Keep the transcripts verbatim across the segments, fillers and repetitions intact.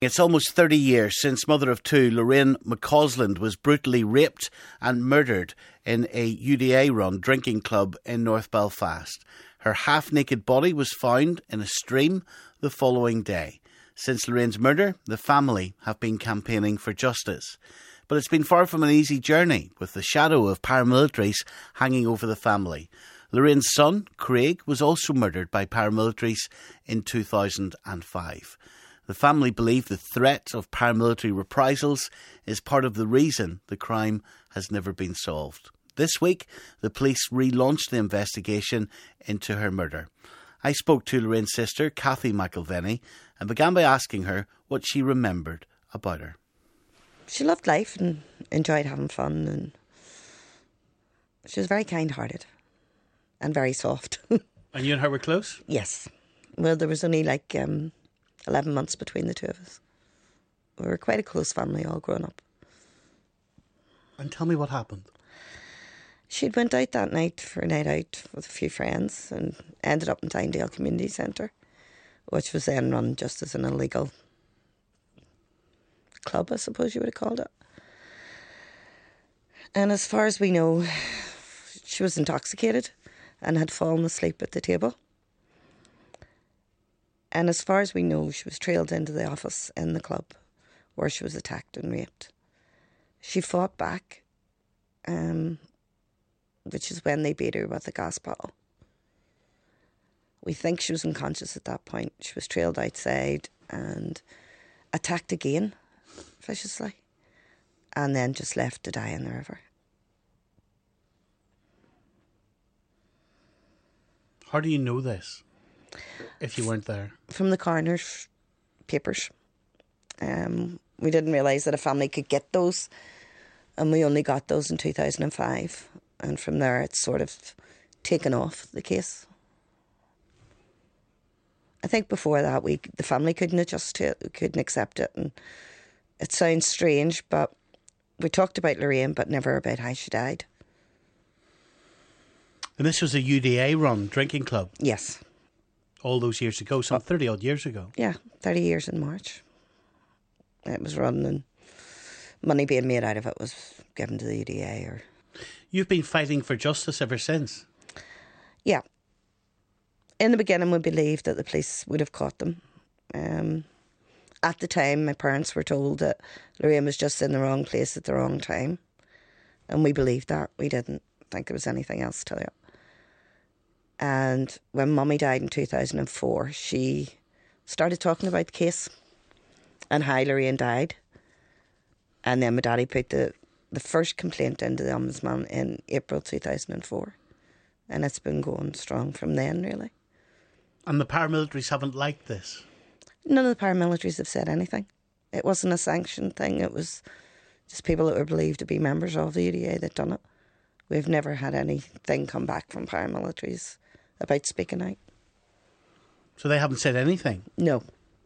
It's almost thirty years since mother of two, Lorraine McCausland, was brutally raped and murdered in a U D A-run drinking club in North Belfast. Her half-naked body was found in a stream the following day. Since Lorraine's murder, the family have been campaigning for justice. But it's been far from an easy journey, with the shadow of paramilitaries hanging over the family. Lorraine's son, Craig, was also murdered by paramilitaries in two thousand five. The family believe the threat of paramilitary reprisals is part of the reason the crime has never been solved. This week, the police relaunched the investigation into her murder. I spoke to Lorraine's sister, Kathy McIlvenny, and began by asking her what she remembered about her. She loved life and enjoyed having fun, and she was very kind-hearted and very soft. And you and her were close? Yes. Well, there was only like um, eleven months between the two of us. We were quite a close family, all grown up. And tell me what happened. She'd went out that night for a night out with a few friends and ended up in Tynedale Community Centre, which was then run just as an illegal club, I suppose you would have called it. And as far as we know, she was intoxicated and had fallen asleep at the table. And as far as we know, she was trailed into the office in the club where she was attacked and raped. She fought back, um, which is when they beat her with a gas bottle. We think she was unconscious at that point. She was trailed outside and attacked again, viciously, and then just left to die in the river. How do you know this, if you weren't there? From the coroner's papers. Um, we didn't realise that a family could get those, and we only got those in two thousand five. And from there, it's sort of taken off the case. I think before that, we the family couldn't adjust to it, we couldn't accept it. And it sounds strange, but we talked about Lorraine, but never about how she died. And this was a U D A-run drinking club? Yes. All those years ago, some thirty-odd years ago? Yeah, thirty years in March. It was run, and money being made out of it was given to the U D A. Or You've been fighting for justice ever since? Yeah. In the beginning, we believed that the police would have caught them. Um, at the time, my parents were told that Lorraine was just in the wrong place at the wrong time. And we believed that. We didn't think there was anything else to it. And when Mummy died in two thousand four, she started talking about the case and how Lorraine died. And then my daddy put the, the first complaint into the Ombudsman in April two thousand four. And it's been going strong from then, really. And the paramilitaries haven't liked this? None of the paramilitaries have said anything. It wasn't a sanctioned thing. It was just people that were believed to be members of the U D A that done it. We've never had anything come back from paramilitaries about speaking out. So they haven't said anything? No.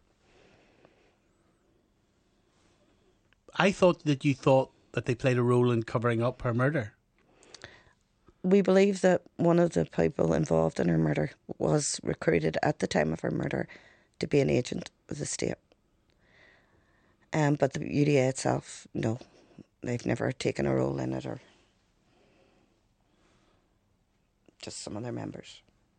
I thought that you thought that they played a role in covering up her murder. We believe that one of the people involved in her murder was recruited at the time of her murder to be an agent of the state. Um, but the U D A itself, no. They've never taken a role in it, or just some of their members.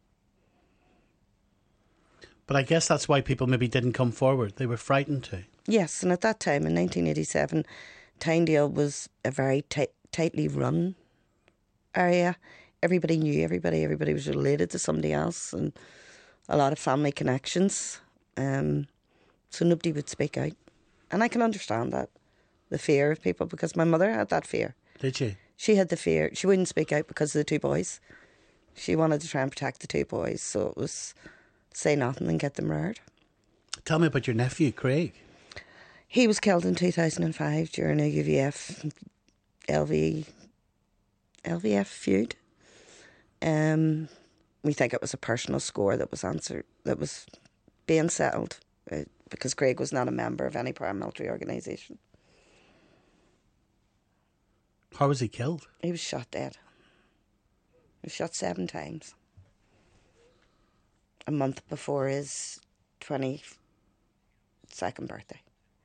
But I guess that's why people maybe didn't come forward. They were frightened to. Yes, and at that time, in nineteen eighty-seven, Tynedale was a very tight, tightly run area. Everybody knew everybody. Everybody was related to somebody else, and a lot of family connections. Um, so nobody would speak out. And I can understand that, the fear of people, because my mother had that fear. Did she? She had the fear. She wouldn't speak out because of the two boys. She wanted to try and protect the two boys, so it was say nothing and get them reared. Tell me about your nephew, Craig. He was killed in two thousand five during a U V F L V L V F feud. Um, we think it was a personal score that was answered, that was being settled, uh, because Craig was not a member of any paramilitary organisation. How was he killed? He was shot dead. He was shot seven times. A month before his twenty-second birthday.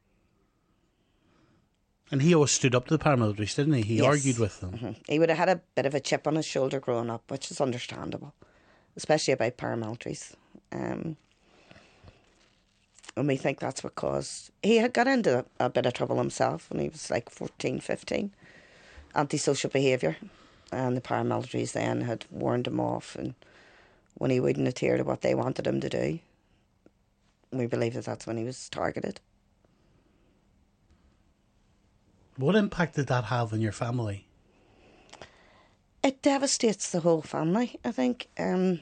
And he always stood up to the paramilitaries, didn't he? He Yes. argued with them. Mm-hmm. He would have had a bit of a chip on his shoulder growing up, which is understandable, especially about paramilitaries. Um, and we think that's what caused... He had got into a bit of trouble himself when he was like fourteen, fifteen. Antisocial behaviour. And the paramilitaries then had warned him off, and when he wouldn't adhere to what they wanted him to do, we believe that that's when he was targeted. What impact did that have on your family? It devastates the whole family, I think. Um,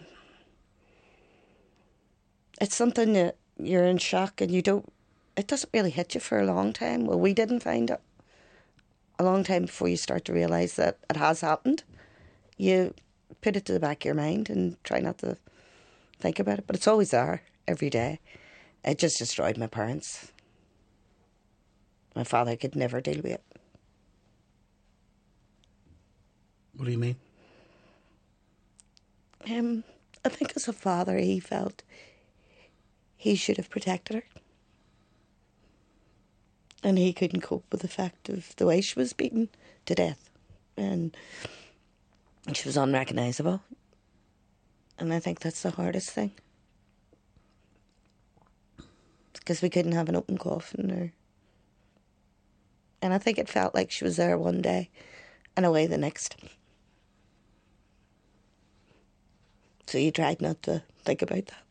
it's something that you're in shock and you don't... It doesn't really hit you for a long time. Well, we didn't find it. A long time before you start to realise that it has happened. You put it to the back of your mind and try not to think about it. But it's always there, every day. It just destroyed my parents. My father could never deal with it. What do you mean? Um, I think as a father, he felt he should have protected her. And he couldn't cope with the fact of the way she was beaten to death. And she was unrecognisable. And I think that's the hardest thing. Because we couldn't have an open coffin. Or... And I think it felt like she was there one day and away the next. So you tried not to think about that.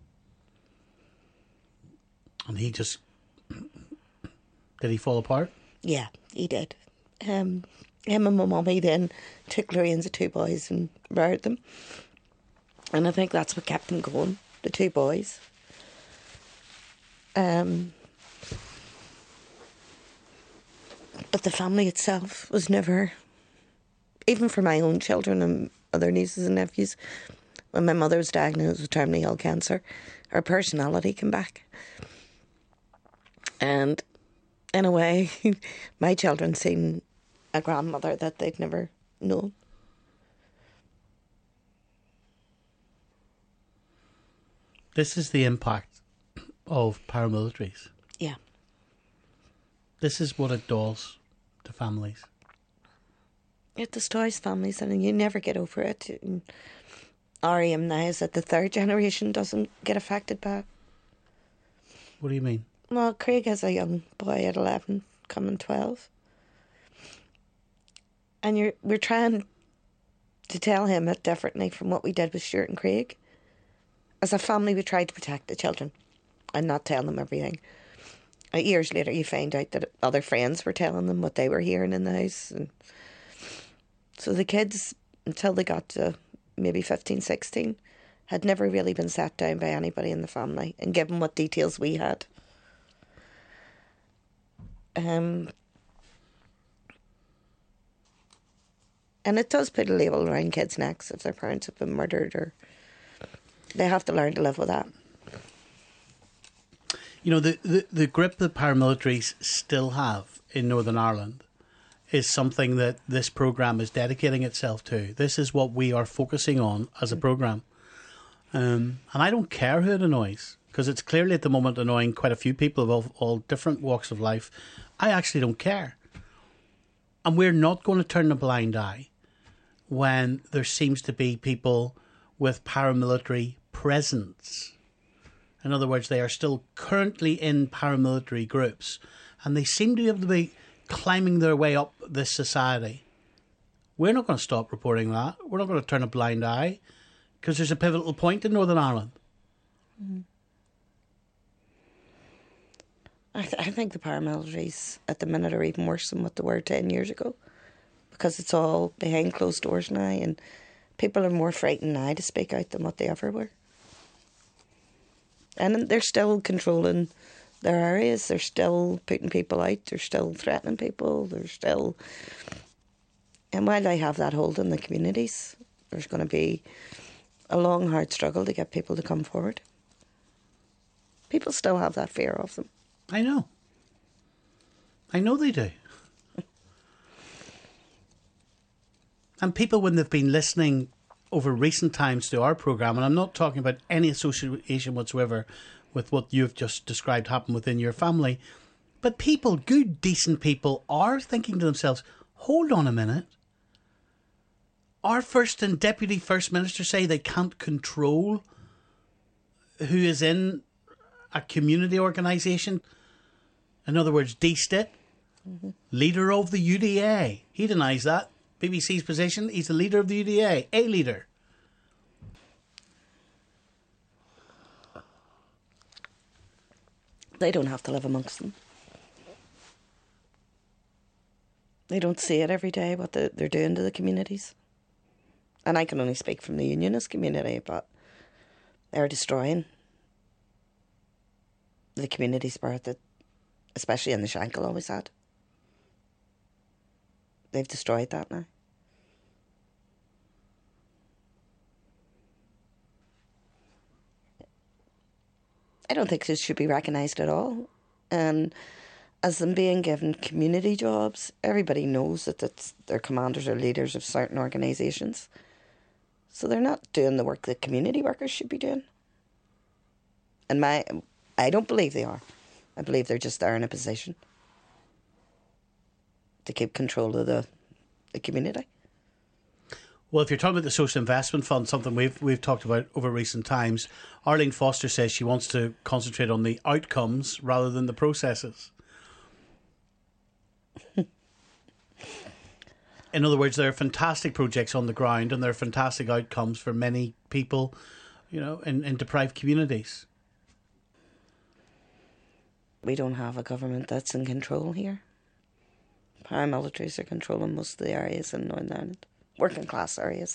And he just... Did he fall apart? Yeah, he did. Um, him and my mummy then took Lorraine's two boys and reared them. And I think that's what kept them going, the two boys. Um, but the family itself was never, even for my own children and other nieces and nephews, when my mother was diagnosed with terminally ill cancer, her personality came back. And in a way, my children seen a grandmother that they'd never known. This is the impact of paramilitaries. Yeah. This is what it does to families. It destroys families and you never get over it. And our aim now is that the third generation doesn't get affected by it. What do you mean? Well, Craig has a young boy at eleven, coming twelve. And you're we're trying to tell him it differently from what we did with Stuart and Craig. As a family, we tried to protect the children and not tell them everything. Uh, years later, you find out that other friends were telling them what they were hearing in the house. And so the kids, until they got to maybe fifteen, sixteen, had never really been sat down by anybody in the family and given what details we had. Um, and it does put a label around kids' necks if their parents have been murdered, or they have to learn to live with that. You know, the, the, the grip that paramilitaries still have in Northern Ireland is something that this programme is dedicating itself to. This is what we are focusing on as a programme. Um, and I don't care who it annoys, because it's clearly at the moment annoying quite a few people of all, all different walks of life. I actually don't care. And we're not going to turn a blind eye when there seems to be people with paramilitary presence. In other words, they are still currently in paramilitary groups, and they seem to be able to be climbing their way up this society. We're not going to stop reporting that. We're not going to turn a blind eye, because there's a pivotal point in Northern Ireland. Mm. I, th- I think the paramilitaries at the minute are even worse than what they were ten years ago, because it's all behind closed doors now, and people are more frightened now to speak out than what they ever were. And they're still controlling their areas. They're still putting people out. They're still threatening people. They're still... And while they have that hold in the communities, there's going to be a long, hard struggle to get people to come forward. People still have that fear of them. I know. I know they do. And people, when they've been listening over recent times to our programme, and I'm not talking about any association whatsoever with what you've just described happened within your family, But people, good, decent people, are thinking to themselves, hold on a minute. Our First and Deputy First Minister say they can't control who is in a community organisation. In other words, D-Stit, mm-hmm. leader of the U D A. He denies that. B B C's position, he's the leader of the U D A, a leader. They don't have to live amongst them. They don't see it every day, what they're doing to the communities. And I can only speak from the unionist community, but they're destroying the community spirit that, especially in the Shankill, always had. They've destroyed that now. I don't think it should be recognised at all. And as them being given community jobs, everybody knows that it's, they're commanders or leaders of certain organisations. So they're not doing the work that community workers should be doing. And my, I don't believe they are. I believe they're just there in a position to keep control of the, the community. Well, if you're talking about the Social Investment Fund, something we've we've talked about over recent times, Arlene Foster says she wants to concentrate on the outcomes rather than the processes. In other words, there are fantastic projects on the ground and there are fantastic outcomes for many people, you know, in, in deprived communities. We don't have a government that's in control here. Paramilitaries are controlling most of the areas in Northern Ireland. Working class areas.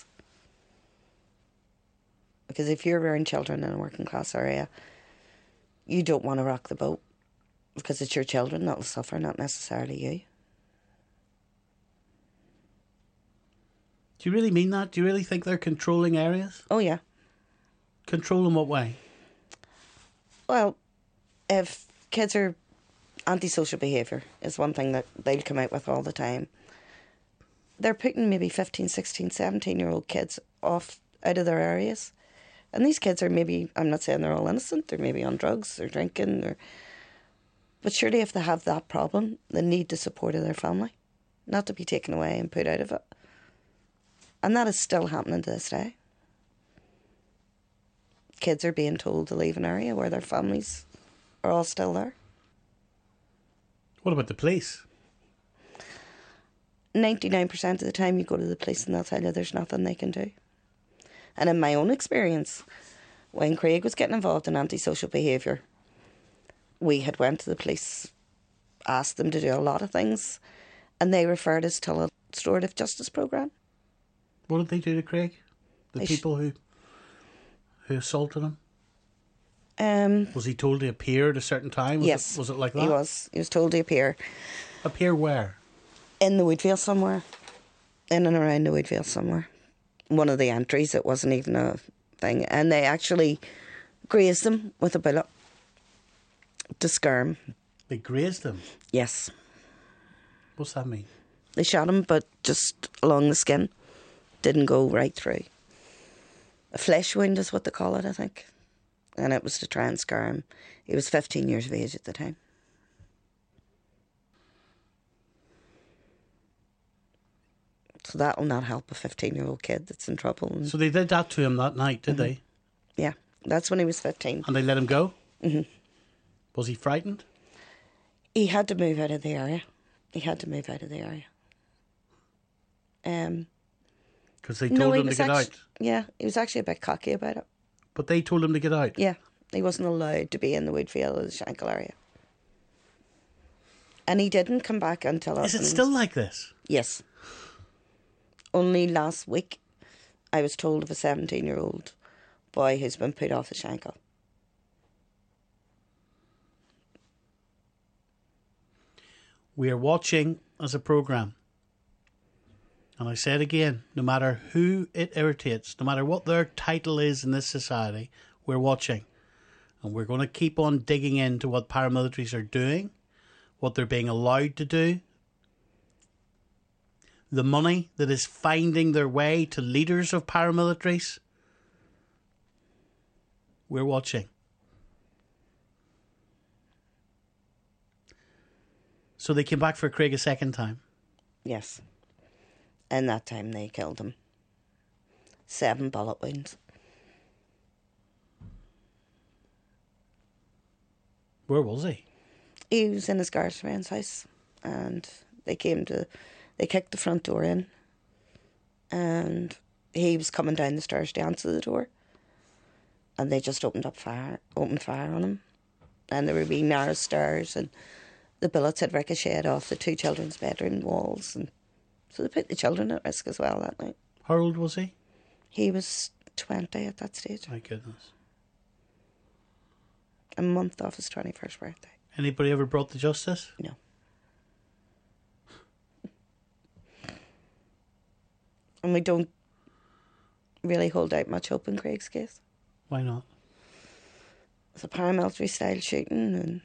Because if you're rearing children in a working class area, you don't want to rock the boat because it's your children that will suffer, not necessarily you. Do you really mean that? Do you really think they're controlling areas? Oh, yeah. Control in what way? Well, if kids are antisocial behaviour is one thing that they'll come out with all the time. They're putting maybe fifteen, sixteen, seventeen year old kids off out of their areas. And these kids are maybe, I'm not saying they're all innocent, they're maybe on drugs, they're drinking, or, but surely if they have that problem, they need the support of their family, not to be taken away and put out of it. And that is still happening to this day. Kids are being told to leave an area where their families are all still there. What about the police? ninety-nine percent of the time you go to the police and they'll tell you there's nothing they can do. And in my own experience, when Craig was getting involved in antisocial behaviour, we had went to the police, asked them to do a lot of things, and they referred us to a restorative justice programme. What did they do to Craig? The they people sh- who who assaulted him? Um, was he told to appear at a certain time? Was yes. It, was it like that? He was. He was told to appear. Appear where? In the Woodvale somewhere. In and around the Woodvale somewhere. One of the entries, it wasn't even a thing. And they actually grazed him with a bullet to scare him. They grazed him? Yes. What's that mean? They shot him, but just along the skin. Didn't go right through. A flesh wound is what they call it, I think. And it was to try and scare him. He was fifteen years of age at the time. So that will not help a fifteen-year-old kid that's in trouble. And so they did that to him that night, did mm-hmm. they? Yeah, that's when he was fifteen. And they let him go? Mm-hmm. Was he frightened? He had to move out of the area. He had to move out of the area. Um, Because they told no, him to get actually, out? Yeah, he was actually a bit cocky about it. But they told him to get out? Yeah, he wasn't allowed to be in the Woodvale or the Shankill area. And he didn't come back until... Is it still like this? Yes. Only last week, I was told of a seventeen-year-old boy who's been put off the Shankill. We are watching as a programme. And I say it again, no matter who it irritates, no matter what their title is in this society, we're watching. And we're going to keep on digging into what paramilitaries are doing, what they're being allowed to do, the money that is finding their way to leaders of paramilitaries. We're watching. So they came back for Craig a second time? Yes. And that time they killed him. Seven bullet wounds. Where was he? He was in his girlfriend's house, and they came to, they kicked the front door in, and he was coming down the stairs to answer the door, and they just opened up fire, opened fire on him, and there were wee narrow stairs, and the bullets had ricocheted off the two children's bedroom walls, and so they put the children at risk as well that night. How old was he? He was twenty at that stage. My goodness. A month off his twenty-first birthday. Anybody ever brought to justice? No. And we don't really hold out much hope in Craig's case. Why not? It's a paramilitary style shooting, and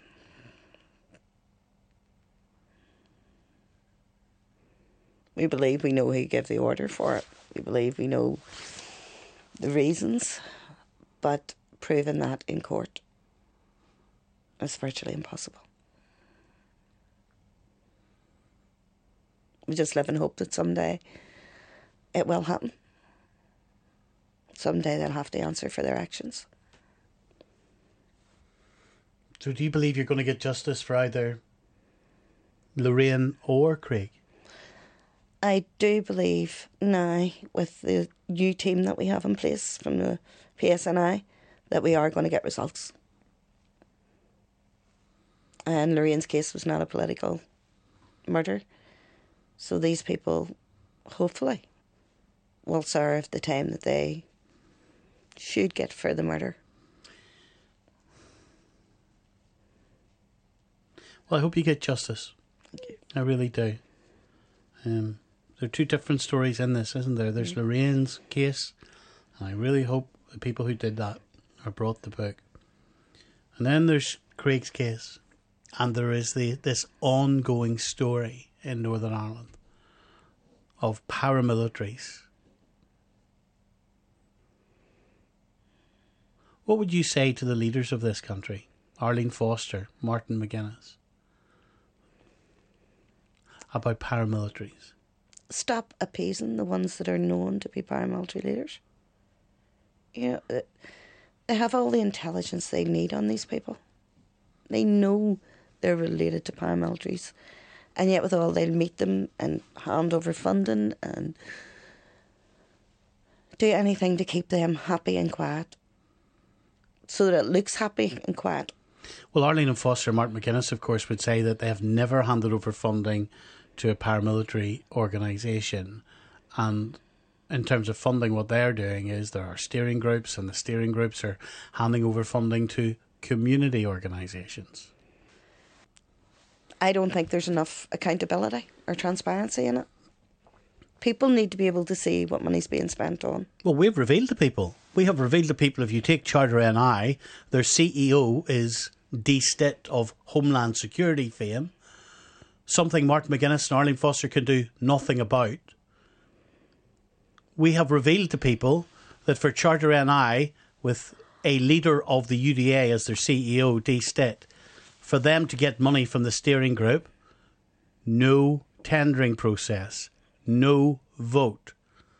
we believe we know who gave the order for it. We believe we know the reasons, but proving that in court is virtually impossible. We just live in hope that someday it will happen. Someday they'll have to answer for their actions. So do you believe you're going to get justice for either Lorraine or Craig? I do believe now, with the new team that we have in place from the P S N I, that we are going to get results. And Lorraine's case was not a political murder. So these people, hopefully, will serve the time that they should get for the murder. Well, I hope you get justice. Thank you. I really do. Um, there are two different stories in this, isn't there? There's mm-hmm. Lorraine's case, and I really hope the people who did that are brought to book. And then there's Craig's case, and there is the this ongoing story in Northern Ireland of paramilitaries. What would you say to the leaders of this country, Arlene Foster, Martin McGuinness, about paramilitaries? Stop appeasing the ones that are known to be paramilitary leaders. You know, they have all the intelligence they need on these people. They know they're related to paramilitaries, and yet with all, they'll meet them and hand over funding and do anything to keep them happy and quiet, so that it looks happy and quiet. Well, Arlene and Foster and Martin McGuinness, of course, would say that they have never handed over funding to a paramilitary organisation. And in terms of funding, what they're doing is there are steering groups, and the steering groups are handing over funding to community organisations. I don't think there's enough accountability or transparency in it. People need to be able to see what money's being spent on. Well, we've revealed to people. We have revealed to people, if you take Charter N I, their C E O is Dee Stitt of Homeland Security fame, something Martin McGuinness and Arlene Foster can do nothing about. We have revealed to people that for Charter N I, with a leader of the U D A as their C E O, Dee Stitt, for them to get money from the steering group, no tendering process, no vote.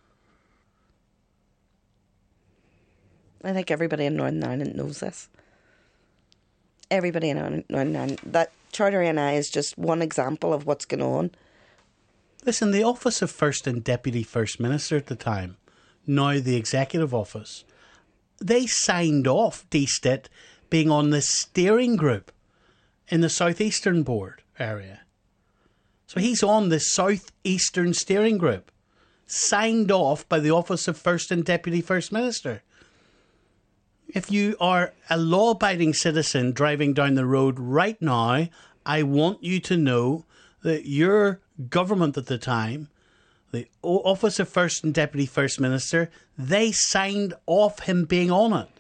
I think everybody in Northern Ireland knows this. Everybody in Northern Ireland. That Charter N I is just one example of what's going on. Listen, the office of First and Deputy First Minister at the time, now the Executive Office, they signed off Dee Stitt being on the steering group in the Southeastern Board area. So he's on the Southeastern Steering Group, signed off by the Office of First and Deputy First Minister. If you are a law-abiding citizen driving down the road right now, I want you to know that your government at the time, the Office of First and Deputy First Minister, they signed off him being on it.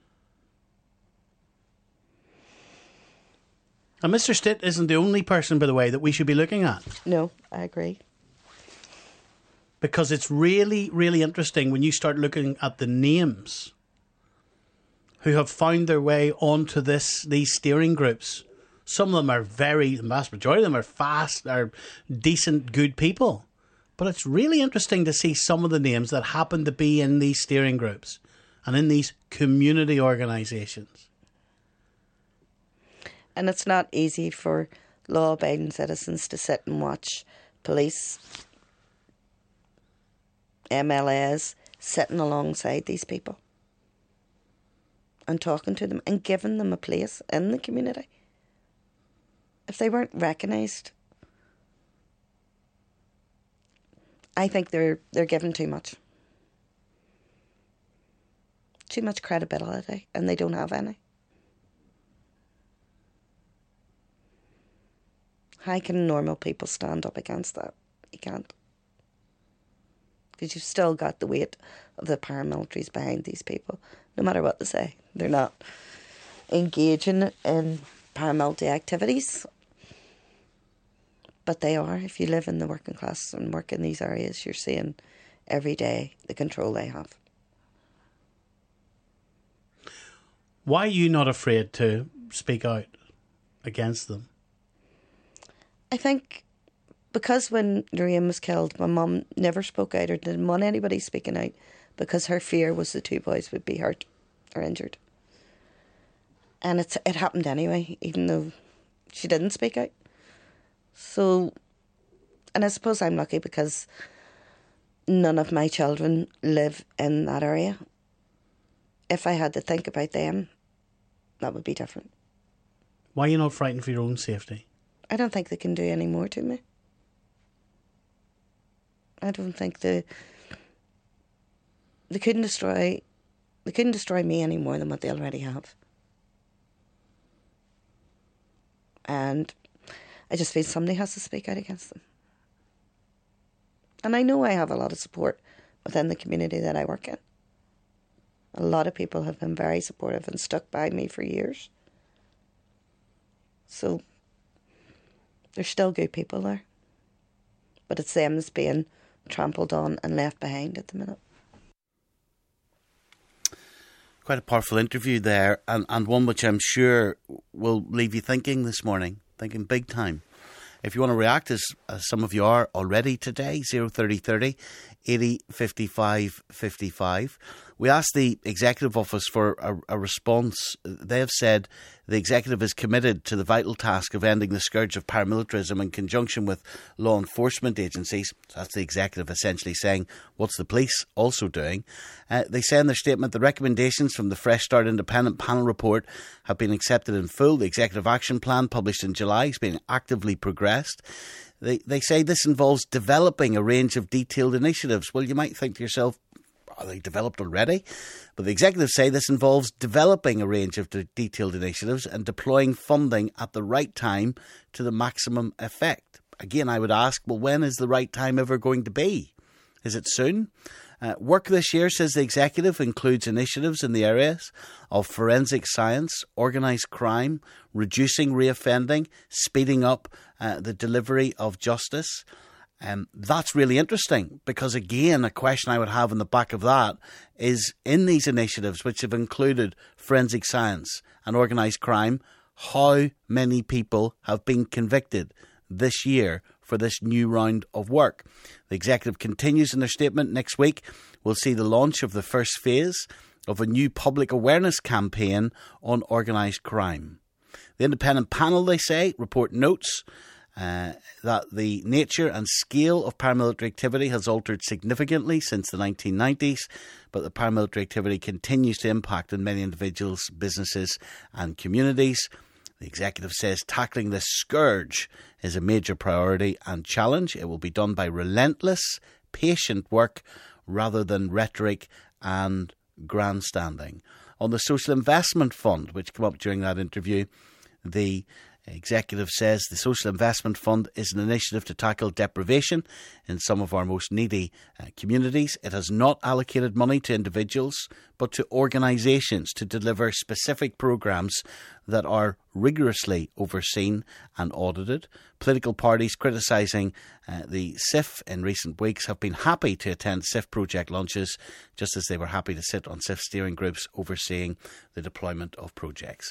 And Mister Stitt isn't the only person, by the way, that we should be looking at. No, I agree. Because it's really, really interesting when you start looking at the names who have found their way onto this these steering groups Some of them are very, the vast majority of them are fast, are decent, good people. But it's really interesting to see some of the names that happen to be in these steering groups and in these community organisations. And it's not easy for law-abiding citizens to sit and watch police, M L As, sitting alongside these people and talking to them and giving them a place in the community. If they weren't recognised, I think they're they're given too much. Too much credibility, and they don't have any. How can normal people stand up against that? You can't. Because you've still got the weight of the paramilitaries behind these people, no matter what they say. They're not engaging in paramilitary activities. But they are. If you live in the working class and work in these areas, you're seeing every day the control they have. Why are you not afraid to speak out against them? I think because when Lorraine was killed, my mum never spoke out or didn't want anybody speaking out because her fear was the two boys would be hurt or injured. And it's it happened anyway, even though she didn't speak out. So, and I suppose I'm lucky because none of my children live in that area. If I had to think about them, that would be different. Why are you not frightened for your own safety? I don't think they can do any more to me. I don't think they they couldn't destroy they couldn't destroy me any more than what they already have. And I just feel somebody has to speak out against them. And I know I have a lot of support within the community that I work in. A lot of people have been very supportive and stuck by me for years. So there's still good people there. But it's them that's being trampled on and left behind at the minute. Quite a powerful interview there, and, and one which I'm sure will leave you thinking this morning, thinking big time. If you want to react, as, as some of you are already today, zero thirty thirty, eighty, fifty-five, fifty-five. We asked the Executive Office for a, a response. They have said the Executive is committed to the vital task of ending the scourge of paramilitarism in conjunction with law enforcement agencies. So that's the Executive essentially saying, what's the police also doing? Uh, they say in their statement the recommendations from the Fresh Start Independent Panel report have been accepted in full. The Executive Action Plan, published in July, is being actively progressed. They, they say this involves developing a range of detailed initiatives. Well, you might think to yourself, are they developed already? But the Executive say this involves developing a range of de- detailed initiatives and deploying funding at the right time to the maximum effect. Again, I would ask, well, when is the right time ever going to be? Is it soon? Uh, work this year, says the Executive, includes initiatives in the areas of forensic science, organised crime, reducing reoffending, speeding up uh, the delivery of justice. Um, that's really interesting because, again, a question I would have in the back of that is, in these initiatives, which have included forensic science and organised crime, how many people have been convicted this year for this new round of work? The Executive continues in their statement. Next week, we'll see the launch of the first phase of a new public awareness campaign on organised crime. The Independent Panel, they say, report notes Uh, that the nature and scale of paramilitary activity has altered significantly since the nineteen nineties, but the paramilitary activity continues to impact on many individuals, businesses and communities. The Executive says tackling this scourge is a major priority and challenge. It will be done by relentless, patient work rather than rhetoric and grandstanding. On the Social Investment Fund, which came up during that interview, the Executive says the Social Investment Fund is an initiative to tackle deprivation in some of our most needy uh, communities. It has not allocated money to individuals, but to organisations to deliver specific programmes that are rigorously overseen and audited. Political parties criticising uh, the S I F in recent weeks have been happy to attend S I F project launches, just as they were happy to sit on S I F steering groups overseeing the deployment of projects.